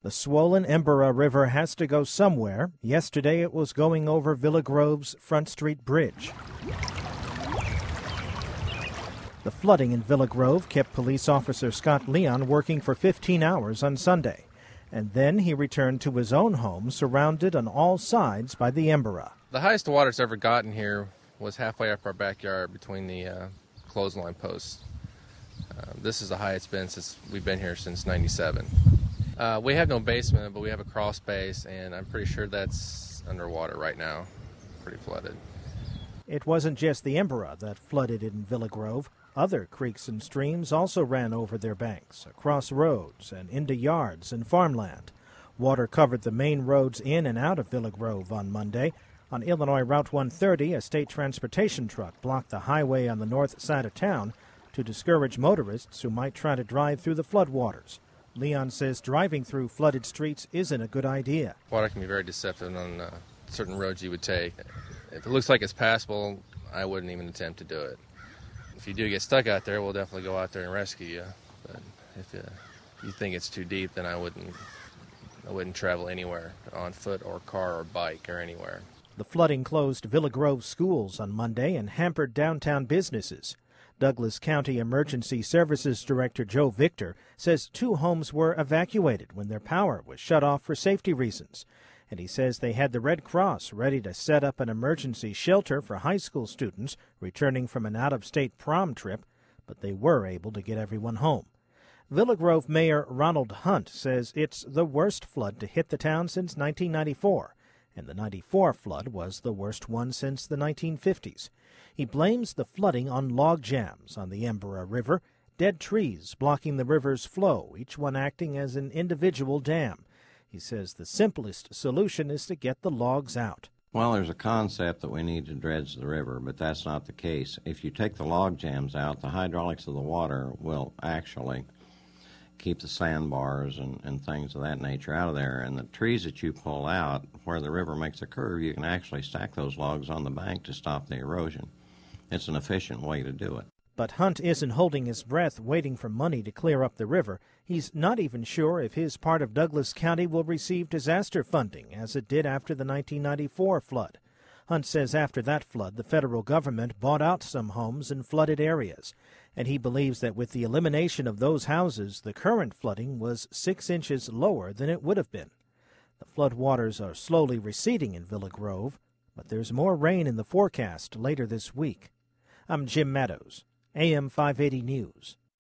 The swollen Embera River has to go somewhere. Yesterday it was going over Villa Grove's Front Street Bridge. The flooding in Villa Grove kept police officer Scott Leon working for 15 hours on Sunday. And then he returned to his own home, surrounded on all sides by the Embera. The highest the water's ever gotten here was halfway up our backyard between the clothesline posts. This is the highest it's been since we've been here since '97. We have no basement, but we have a crawl space, and I'm pretty sure that's underwater right now, pretty flooded. It wasn't just the Embera that flooded in Villa Grove. Other creeks and streams also ran over their banks, across roads and into yards and farmland. Water covered the main roads in and out of Villa Grove on Monday. On Illinois Route 130, a state transportation truck blocked the highway on the north side of town to discourage motorists who might try to drive through the floodwaters. Leon says driving through flooded streets isn't a good idea. Water can be very deceptive on certain roads you would take. If it looks like it's passable, I wouldn't even attempt to do it. If you do get stuck out there, we'll definitely go out there and rescue you. But if you think it's too deep, then I wouldn't travel anywhere, on foot or car or bike or anywhere. The flooding closed Villa Grove schools on Monday and hampered downtown businesses. Douglas County Emergency Services Director Joe Victor says 2 homes were evacuated when their power was shut off for safety reasons. And he says they had the Red Cross ready to set up an emergency shelter for high school students returning from an out-of-state prom trip, but they were able to get everyone home. Villa Grove Mayor Ronald Hunt says it's the worst flood to hit the town since 1994, and the '94 flood was the worst one since the 1950s. He blames the flooding on log jams on the Embera River, dead trees blocking the river's flow, each one acting as an individual dam. He says the simplest solution is to get the logs out. Well, there's a concept that we need to dredge the river, but that's not the case. If you take the log jams out, the hydraulics of the water will actually keep the sandbars and things of that nature out of there. And the trees that you pull out where the river makes a curve, you can actually stack those logs on the bank to stop the erosion. It's an efficient way to do it. But Hunt isn't holding his breath waiting for money to clear up the river. He's not even sure if his part of Douglas County will receive disaster funding, as it did after the 1994 flood. Hunt says after that flood, the federal government bought out some homes in flooded areas, and he believes that with the elimination of those houses, the current flooding was 6 inches lower than it would have been. The flood waters are slowly receding in Villa Grove, but there's more rain in the forecast later this week. I'm Jim Meadows, AM 580 News.